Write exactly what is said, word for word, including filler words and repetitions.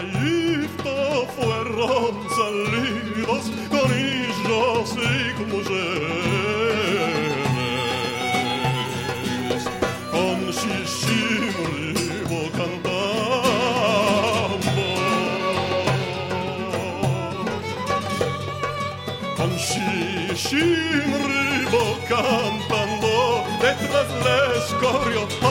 Egipto fueron salidos conillos y mujeres, con Shishimribo cantando, con Shishimribo cantando, detrás les corrió